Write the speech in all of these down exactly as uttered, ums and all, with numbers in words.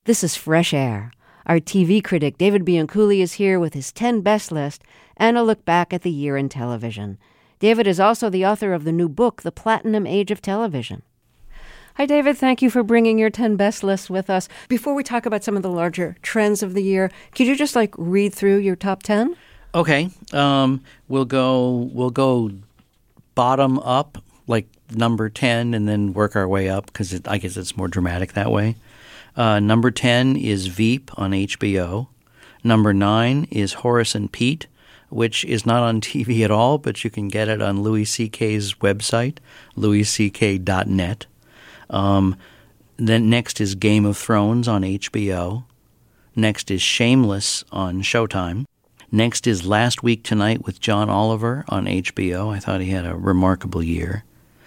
This is Fresh Air. Our T V critic David Bianculli is here with his ten best list and a look back at the year in television. David is also the author of the new book, The Platinum Age of Television. Hi, David. Thank you for bringing your ten best list with us. Before we talk about some of the larger trends of the year, could you just like read through your top ten? Okay. Um, we'll go. We'll go bottom up, like number ten, and then work our way up because I guess it's more dramatic that way. Uh, number ten is Veep on H B O. Number nine is Horace and Pete, which is not on T V at all, but you can get it on Louis C K's website, louis c k dot net. Um, then next is Game of Thrones on H B O. Next is Shameless on Showtime. Next is Last Week Tonight with John Oliver on H B O. I thought he had a remarkable year.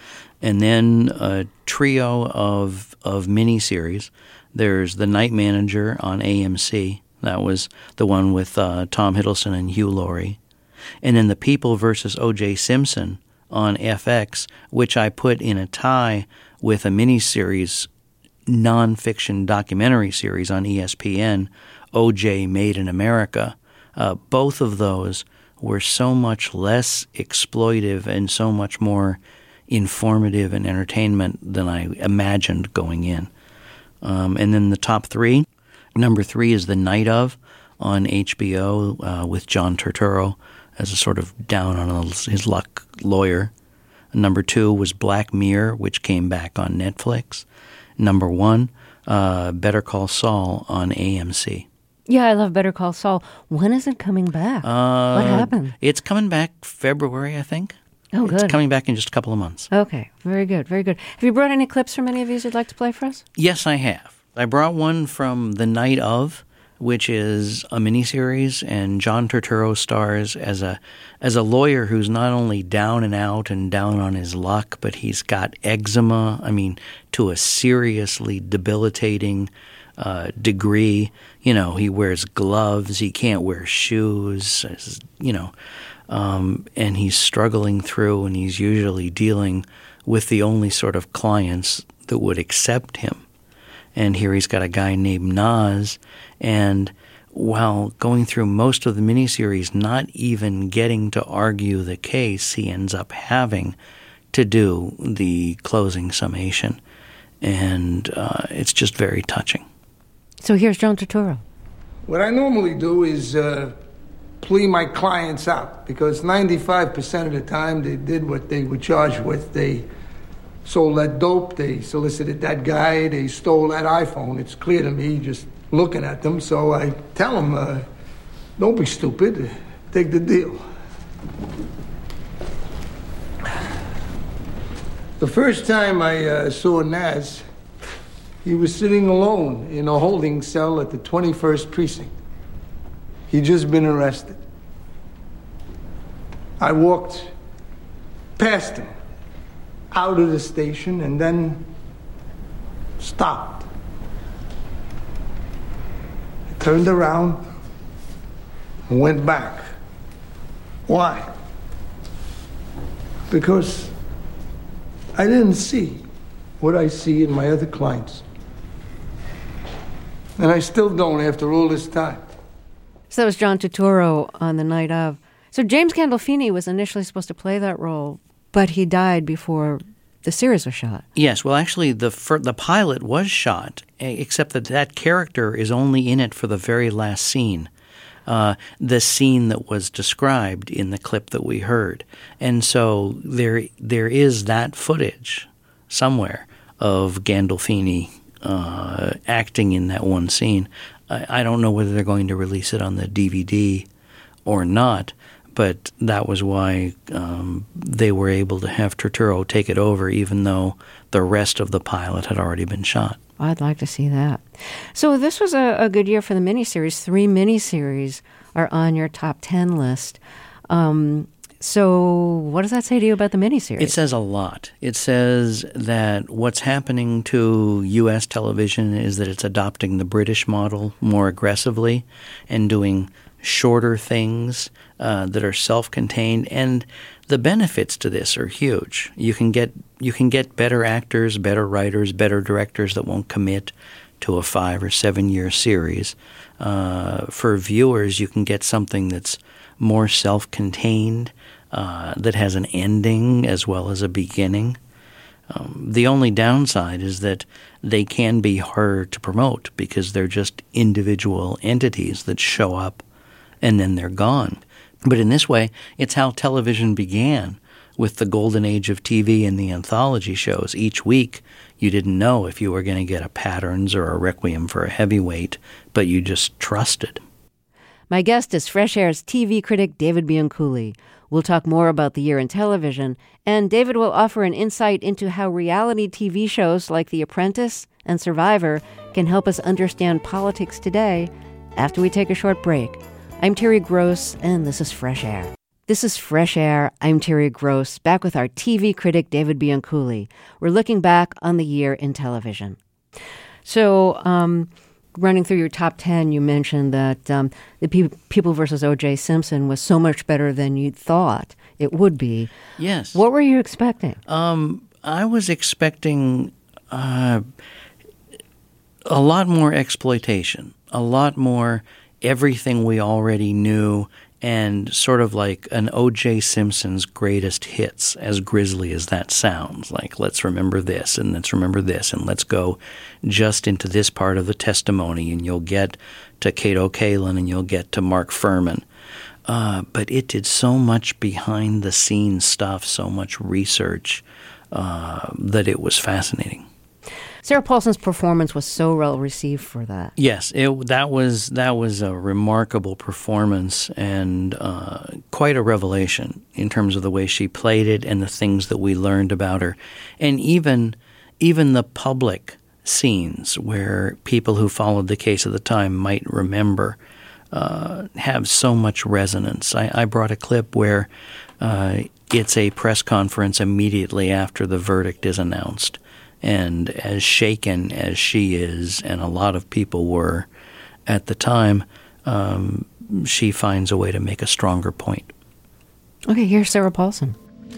And then a trio of of miniseries. There's The Night Manager on A M C. That was the one with uh, Tom Hiddleston and Hugh Laurie. And then The People versus O J Simpson on F X, which I put in a tie with a miniseries, nonfiction documentary series on E S P N, O J Made in America. Uh, both of those were so much less exploitive and so much more informative and entertainment than I imagined going in. Um, and then the top three, number three is The Night Of on H B O uh, with John Turturro as a sort of down on his luck lawyer. Number two was Black Mirror, which came back on Netflix. Number one, uh, Better Call Saul on A M C. Yeah, I love Better Call Saul. When is it coming back? Uh, what happened? It's coming back February, I think. Oh, good. It's coming back in just a couple of months. Okay, very good, very good. Have you brought any clips from any of these you'd like to play for us? Yes, I have. I brought one from The Night Of, which is a miniseries, and John Turturro stars as a as a lawyer who's not only down and out and down on his luck, but he's got eczema, I mean, to a seriously debilitating uh, degree. You know, he wears gloves, he can't wear shoes, you know, um, and he's struggling through, and he's usually dealing with the only sort of clients that would accept him. And here he's got a guy named Nas, and while going through most of the miniseries, not even getting to argue the case, he ends up having to do the closing summation. And uh, it's just very touching. So here's John Turturro. What I normally do is uh, plea my clients out, because ninety-five percent of the time they did what they were charged with. They sold that dope, they solicited that guy, they stole that iPhone. It's clear to me just looking at them, so I tell them, uh, don't be stupid, take the deal. The first time I uh, saw Nas, he was sitting alone in a holding cell at the twenty-first precinct. He'd just been arrested. I walked past him, out of the station, and then stopped. I turned around and went back. Why? Because I didn't see what I see in my other clients. And I still don't after all this time. So that was John Turturro on The Night Of. So James Gandolfini was initially supposed to play that role, but he died before the series was shot. Yes, well, actually, the fir- the pilot was shot, except that that character is only in it for the very last scene, uh, the scene that was described in the clip that we heard. And so there there is that footage somewhere of Gandolfini uh, acting in that one scene. I, I don't know whether they're going to release it on the D V D or not, but that was why um, they were able to have Turturro take it over, even though the rest of the pilot had already been shot. I'd like to see that. So this was a, a good year for the miniseries. Three miniseries are on your top ten list. Um, so what does that say to you about the miniseries? It says a lot. It says that what's happening to U S television is that it's adopting the British model more aggressively and doing shorter things uh, that are self-contained, and the benefits to this are huge. You can get you can get better actors, better writers, better directors that won't commit to a five or seven year series. Uh, for viewers, you can get something that's more self-contained, uh, that has an ending as well as a beginning. Um, the only downside is that they can be harder to promote because they're just individual entities that show up and then they're gone. But in this way, it's how television began with the golden age of T V and the anthology shows. Each week, you didn't know if you were going to get a Patterns or a Requiem for a Heavyweight, but you just trusted. My guest is Fresh Air's T V critic David Bianculli. We'll talk more about the year in television, and David will offer an insight into how reality T V shows like The Apprentice and Survivor can help us understand politics today after we take a short break. I'm Terry Gross, and this is Fresh Air. This is Fresh Air. I'm Terry Gross, back with our T V critic David Bianculli. We're looking back on the year in television. So, um... running through your top ten, you mentioned that um, the Pe- People versus O J. Simpson was so much better than you thought it would be. Yes. What were you expecting? Um, I was expecting uh, a lot more exploitation, a lot more everything we already knew, and sort of like an O J. Simpson's greatest hits, as grisly as that sounds. Like, let's remember this, and let's remember this, and let's go just into this part of the testimony, and you'll get to Cato Kalin, and you'll get to Mark Furman. Uh, but it did so much behind-the-scenes stuff, so much research, uh, that it was fascinating. Sarah Paulson's performance was so well received for that. Yes, it, that was that was a remarkable performance and uh, quite a revelation in terms of the way she played it and the things that we learned about her, and even even the public scenes where people who followed the case at the time might remember uh, have so much resonance. I, I brought a clip where uh, it's a press conference immediately after the verdict is announced. And as shaken as she is, and a lot of people were at the time, um, she finds a way to make a stronger point. Okay, here's Sarah Paulson.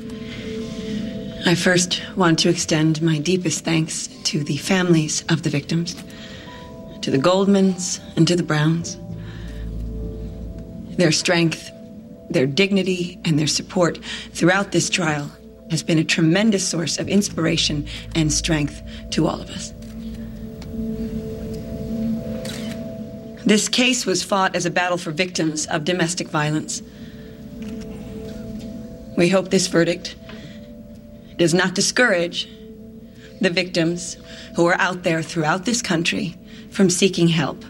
I first want to extend my deepest thanks to the families of the victims, to the Goldmans and to the Browns. Their strength, their dignity, and their support throughout this trial has been a tremendous source of inspiration and strength to all of us. This case was fought as a battle for victims of domestic violence. We hope this verdict does not discourage the victims who are out there throughout this country from seeking help.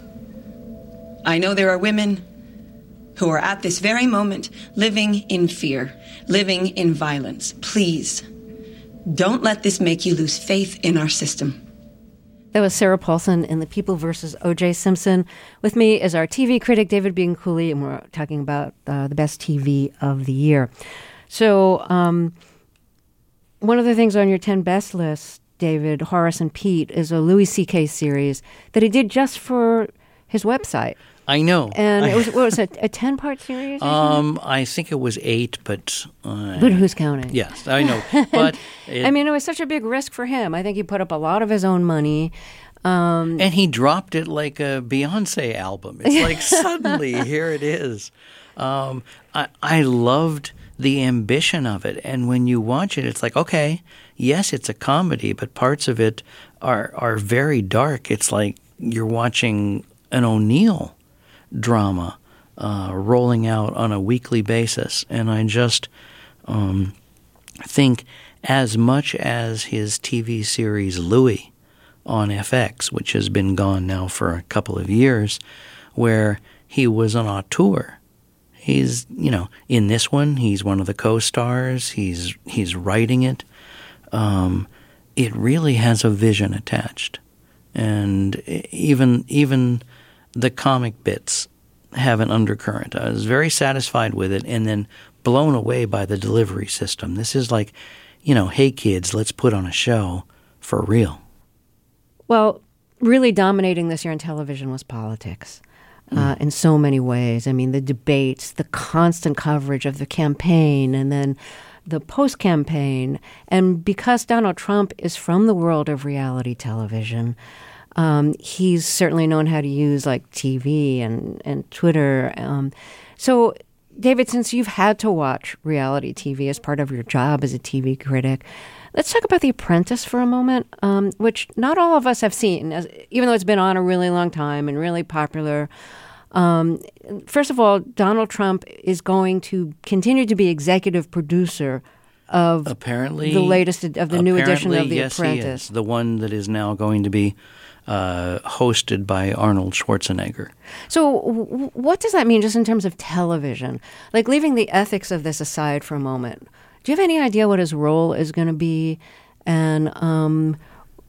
I know there are women who are at this very moment living in fear, living in violence. Please, don't let this make you lose faith in our system. That was Sarah Paulson in The People versus O J. Simpson. With me is our T V critic, David Bianculli, and we're talking about uh, the best T V of the year. So um, one of the things on your ten best list, David, Horace and Pete, is a Louis C K series that he did just for his website. I know. And it was, what was it, a ten-part series? Um, I think it was eight, but... Uh, but who's counting? Yes, I know. But it, I mean, it was such a big risk for him. I think he put up a lot of his own money. Um, and he dropped it like a Beyonce album. It's like suddenly, here it is. Um, I, I loved the ambition of it. And when you watch it, it's like, okay, yes, it's a comedy, but parts of it are, are very dark. It's like you're watching an O'Neill drama uh, rolling out on a weekly basis. And I just um, think as much as his T V series Louis on F X, which has been gone now for a couple of years, where he was an auteur. He's, you know, in this one, he's one of the co-stars. He's he's writing it. Um, it really has a vision attached. And even even... the comic bits have an undercurrent. I was very satisfied with it and then blown away by the delivery system. This is like, you know, hey kids, let's put on a show for real. Well, really dominating this year in television was politics uh, mm. in so many ways. I mean, the debates, the constant coverage of the campaign, and then the post-campaign. And because Donald Trump is from the world of reality television, Um, he's certainly known how to use like T V and, and Twitter. Um, so, David, since you've had to watch reality T V as part of your job as a T V critic, let's talk about The Apprentice for a moment, um, which not all of us have seen, as, even though it's been on a really long time and really popular. Um, first of all, Donald Trump is going to continue to be executive producer of apparently the latest of the new edition of The yes, Apprentice. He is. The one that is now going to be uh, hosted by Arnold Schwarzenegger. So w- what does that mean just in terms of television? Like, leaving the ethics of this aside for a moment, do you have any idea what his role is going to be? And um,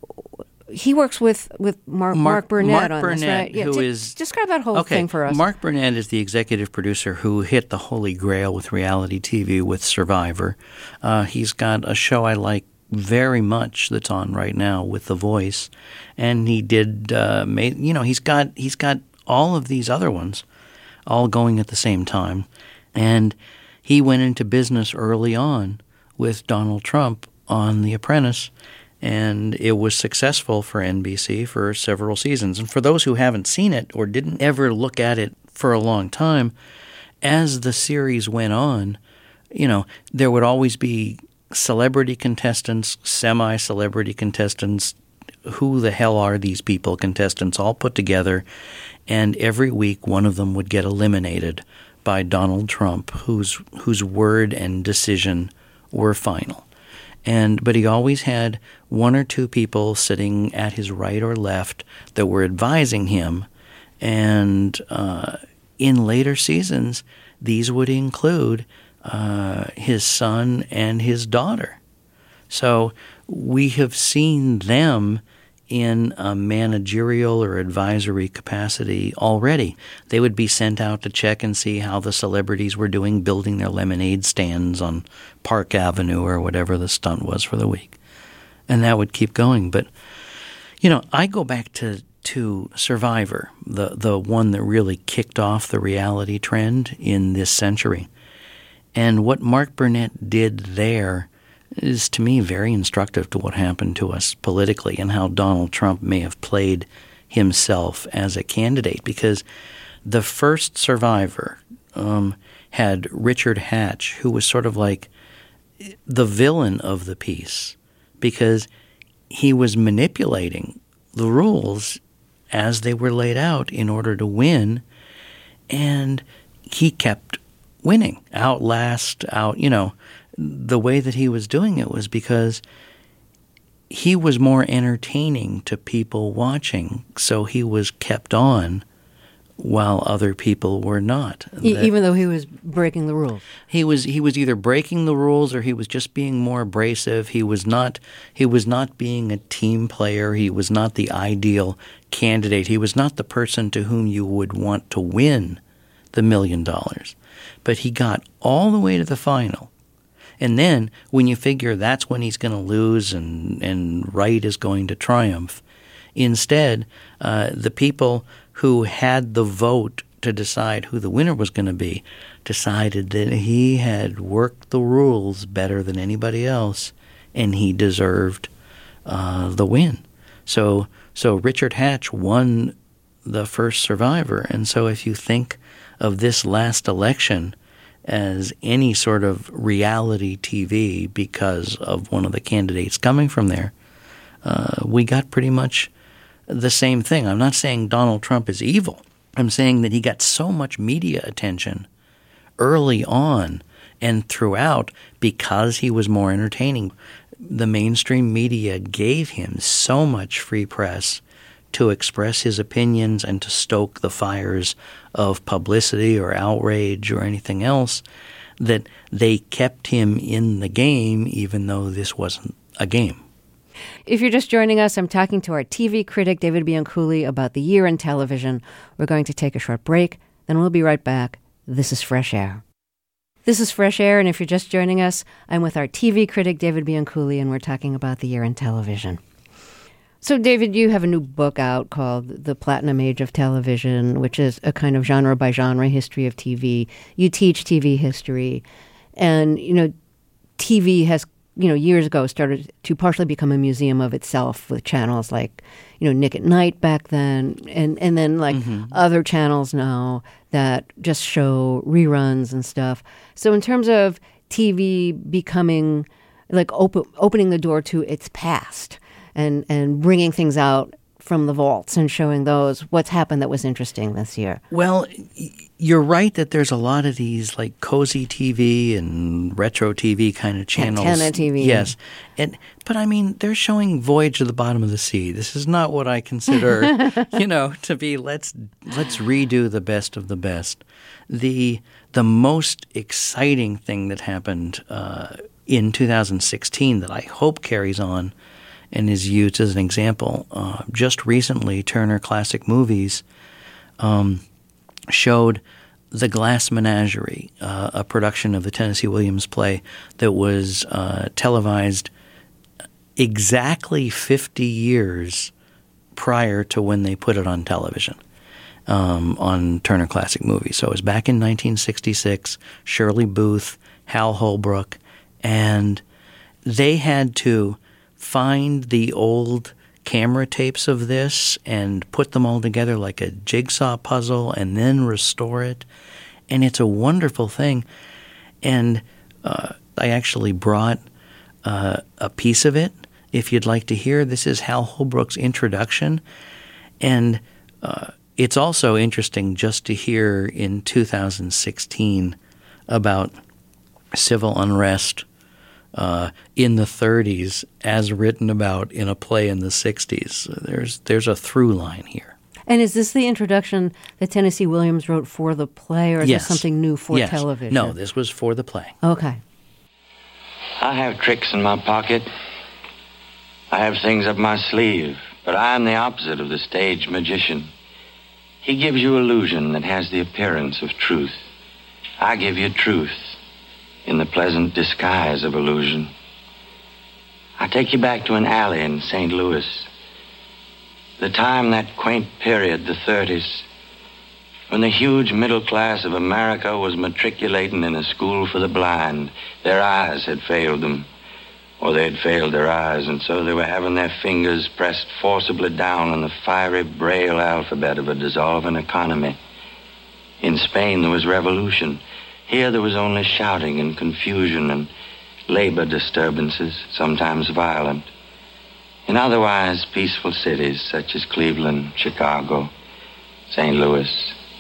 he works with, with Mark, Mark, Mark Burnett Mark on Burnett, this, right? Yeah, who t- is describe that whole okay, thing for us. Mark Burnett is the executive producer who hit the holy grail with reality T V with Survivor. Uh, he's got a show I like very much that's on right now with The Voice, and he did. Uh, made, you know, he's got he's got all of these other ones, all going at the same time, and he went into business early on with Donald Trump on The Apprentice. And it was successful for N B C for several seasons. And for those who haven't seen it or didn't ever look at it for a long time, as the series went on, you know, there would always be celebrity contestants, semi-celebrity contestants, who the hell are these people contestants all put together. And every week one of them would get eliminated by Donald Trump, whose whose word and decision were final. And but he always had one or two people sitting at his right or left that were advising him. And uh, in later seasons, these would include uh, his son and his daughter. So we have seen them in a managerial or advisory capacity already. They would be sent out to check and see how the celebrities were doing building their lemonade stands on Park Avenue or whatever the stunt was for the week. And that would keep going. But, you know, I go back to, to Survivor, the, the one that really kicked off the reality trend in this century. And what Mark Burnett did there is, to me, very instructive to what happened to us politically and how Donald Trump may have played himself as a candidate. Because the first Survivor um, had Richard Hatch, who was sort of like the villain of the piece because he was manipulating the rules as they were laid out in order to win, and he kept winning, outlast, out, you know. The way that he was doing it was because he was more entertaining to people watching, so he was kept on while other people were not. E- even though he was breaking the rules. He was he was either breaking the rules or he was just being more abrasive. He was not he was not being a team player. He was not the ideal candidate. He was not the person to whom you would want to win the million dollars. But he got all the way to the final. And then when you figure that's when he's going to lose and, and right is going to triumph, instead, uh, the people who had the vote to decide who the winner was going to be decided that he had worked the rules better than anybody else, and he deserved uh, the win. So, so Richard Hatch won the first Survivor. And so if you think of this last election as any sort of reality T V because of one of the candidates coming from there, uh, we got pretty much the same thing. I'm not saying Donald Trump is evil. I'm saying that he got so much media attention early on and throughout because he was more entertaining. The mainstream media gave him so much free press to express his opinions and to stoke the fires of publicity or outrage or anything else, that they kept him in the game even though this wasn't a game. If you're just joining us, I'm talking to our T V critic, David Bianculli, about the year in television. We're going to take a short break, then we'll be right back. This is Fresh Air. This is Fresh Air, and if you're just joining us, I'm with our T V critic, David Bianculli, and we're talking about the year in television. So, David, you have a new book out called The Platinum Age of Television, which is a kind of genre-by-genre history of T V. You teach T V history, and, you know, T V has you know, years ago started to partially become a museum of itself with channels like, you know, Nick at Night back then, and, and then like mm-hmm. other channels now that just show reruns and stuff. So in terms of T V becoming, like open, opening the door to its past and, and bringing things out from the vaults and showing those, what's happened that was interesting this year? Well, you're right that there's a lot of these like cozy T V and retro T V kind of channels. Antenna T V. Yes. And but I mean, they're showing Voyage to the Bottom of the Sea. This is not what I consider, you know, to be let's let's redo the best of the best. The the most exciting thing that happened uh, in two thousand sixteen that I hope carries on and is used as an example. Uh, just recently, Turner Classic Movies um, showed The Glass Menagerie, uh, a production of the Tennessee Williams play that was uh, televised exactly fifty years prior to when they put it on television um, on Turner Classic Movies. So it was back in nineteen sixty-six, Shirley Booth, Hal Holbrook, and they had to find the old camera tapes of this and put them all together like a jigsaw puzzle and then restore it. And it's a wonderful thing. And uh, I actually brought uh, a piece of it. If you'd like to hear, this is Hal Holbrook's introduction. And uh, it's also interesting just to hear in two thousand sixteen about civil unrest Uh, in the thirties, as written about in a play in the sixties. There's there's a through line here. And is this the introduction that Tennessee Williams wrote for the play, or is yes. this something new for yes. television? No, this was for the play. Okay. I have tricks in my pocket. I have things up my sleeve, but I am the opposite of the stage magician. He gives you illusion that has the appearance of truth. I give you truth in the pleasant disguise of illusion. I take you back to an alley in Saint Louis. The time, that quaint period, the thirties, when the huge middle class of America was matriculating in a school for the blind. Their eyes had failed them, or they had failed their eyes, and so they were having their fingers pressed forcibly down on the fiery braille alphabet of a dissolving economy. In Spain, there was revolution. Here there was only shouting and confusion and labor disturbances, sometimes violent. In otherwise peaceful cities such as Cleveland, Chicago, Saint Louis.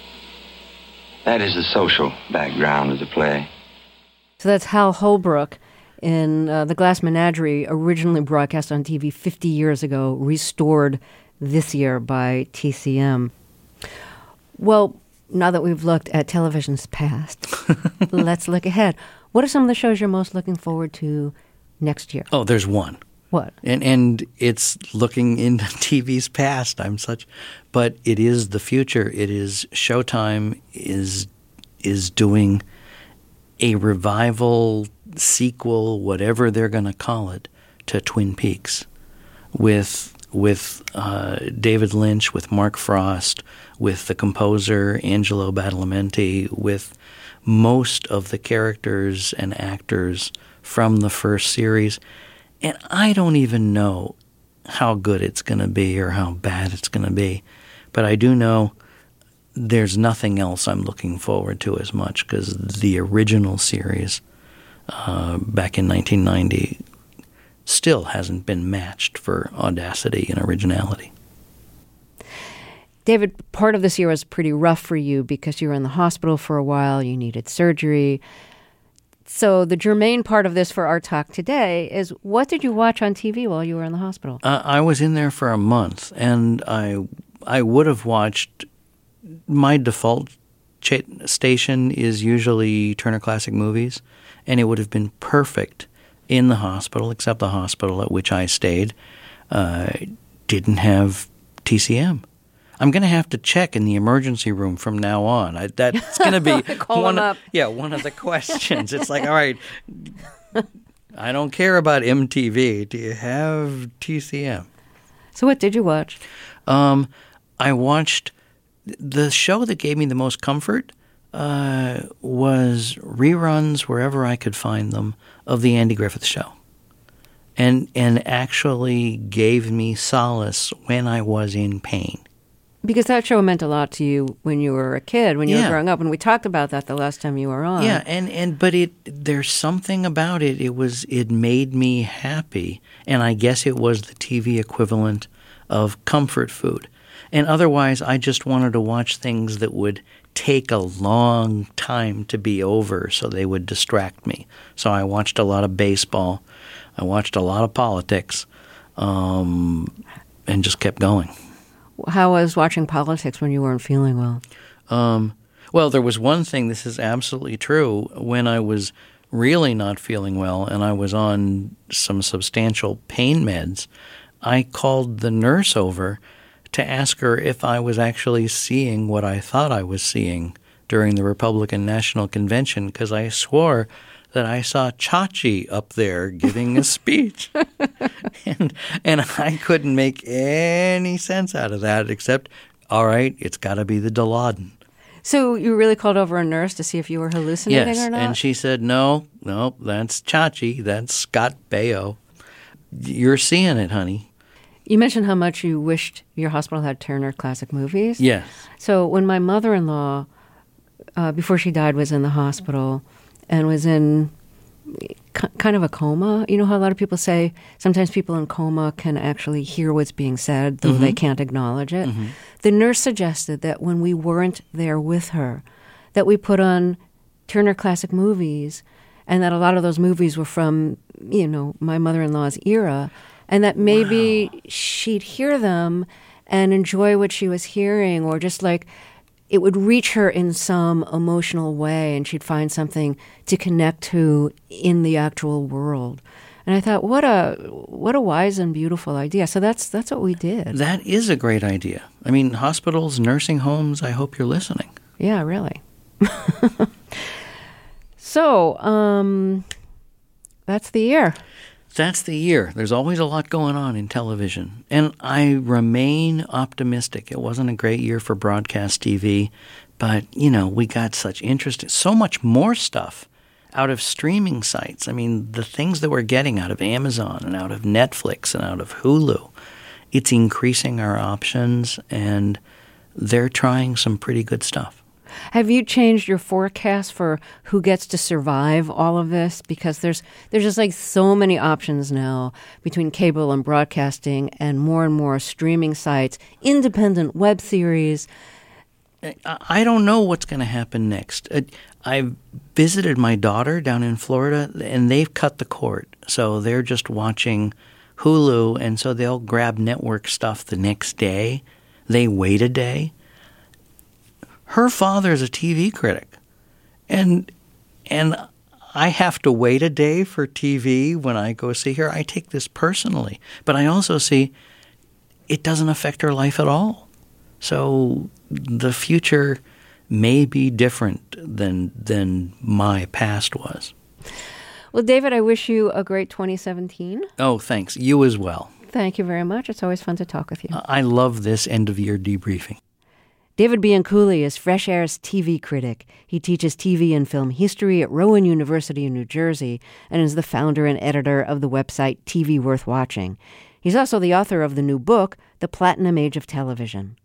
That is the social background of the play. So that's Hal Holbrook in uh, The Glass Menagerie, originally broadcast on T V fifty years ago, restored this year by T C M. Well, now that we've looked at television's past, let's look ahead. What are some of the shows you're most looking forward to next year? Oh, there's one. What? And and it's looking into T V's past. I'm such, but it is the future. It is Showtime is is doing a revival, sequel, whatever they're going to call it, to Twin Peaks, with with uh, David Lynch, with Mark Frost, with the composer Angelo Badalamenti, with most of the characters and actors from the first series. And I don't even know how good it's going to be or how bad it's going to be. But I do know there's nothing else I'm looking forward to as much, because the original series uh, back in nineteen ninety still hasn't been matched for audacity and originality. David, part of this year was pretty rough for you because you were in the hospital for a while, you needed surgery. So the germane part of this for our talk today is, what did you watch on T V while you were in the hospital? Uh, I was in there for a month, and I I would have watched, my default ch- station is usually Turner Classic Movies, and it would have been perfect in the hospital, except the hospital at which I stayed uh, didn't have T C M. I'm going to have to check in the emergency room from now on. I, that's going to be one of, yeah, one of the questions. It's like, all right, I don't care about M T V. Do you have T C M? So what did you watch? Um, I watched the show that gave me the most comfort uh, was reruns, wherever I could find them, of The Andy Griffith Show. and and actually gave me solace when I was in pain. Because that show meant a lot to you when you were a kid, when you Yeah. were growing up, and we talked about that the last time you were on. Yeah, and, and but it there's something about it. It was it made me happy, and I guess it was the T V equivalent of comfort food. And otherwise, I just wanted to watch things that would take a long time to be over, so they would distract me. So I watched a lot of baseball, I watched a lot of politics, um, and just kept going. How was watching politics when you weren't feeling well? Um, well, there was one thing, this is absolutely true, when I was really not feeling well and I was on some substantial pain meds, I called the nurse over to ask her if I was actually seeing what I thought I was seeing during the Republican National Convention, because I swore that I saw Chachi up there giving a speech. and and I couldn't make any sense out of that except, all right, it's got to be the Dilaudid. So you really called over a nurse to see if you were hallucinating Yes, or not? and she said, no, no, that's Chachi, that's Scott Baio. You're seeing it, honey. You mentioned how much you wished your hospital had Turner Classic Movies. Yes. So when my mother-in-law, uh, before she died, was in the hospital and was in k- kind of a coma. You know how a lot of people say sometimes people in coma can actually hear what's being said, though Mm-hmm. they can't acknowledge it. Mm-hmm. The nurse suggested that when we weren't there with her, that we put on Turner Classic Movies, and that a lot of those movies were from, you know, my mother-in-law's era, and that maybe Wow. she'd hear them and enjoy what she was hearing, or just like it would reach her in some emotional way and she'd find something to connect to in the actual world. And I thought, what a what a wise and beautiful idea. So that's that's what we did. That is a great idea. I mean, hospitals, nursing homes, I hope you're listening. Yeah, really. So, um, that's the year. That's the year. There's always a lot going on in television. And I remain optimistic. It wasn't a great year for broadcast T V, but, you know, we got such interest, so much more stuff out of streaming sites. I mean, the things that we're getting out of Amazon and out of Netflix and out of Hulu, it's increasing our options, and they're trying some pretty good stuff. Have you changed your forecast for who gets to survive all of this? Because there's there's just like so many options now between cable and broadcasting and more and more streaming sites, independent web series. I don't know what's going to happen next. I visited my daughter down in Florida, and they've cut the cord. So they're just watching Hulu, and so they'll grab network stuff the next day. They wait a day. Her father's a T V critic, and and I have to wait a day for T V when I go see her. I take this personally, but I also see it doesn't affect her life at all. So the future may be different than than my past was. Well, David, I wish you a great twenty seventeen. Oh, thanks. You as well. Thank you very much. It's always fun to talk with you. I love this end-of-year debriefing. David Bianculli is Fresh Air's T V critic. He teaches T V and film history at Rowan University in New Jersey and is the founder and editor of the website T V Worth Watching. He's also the author of the new book, The Platinum Age of Television.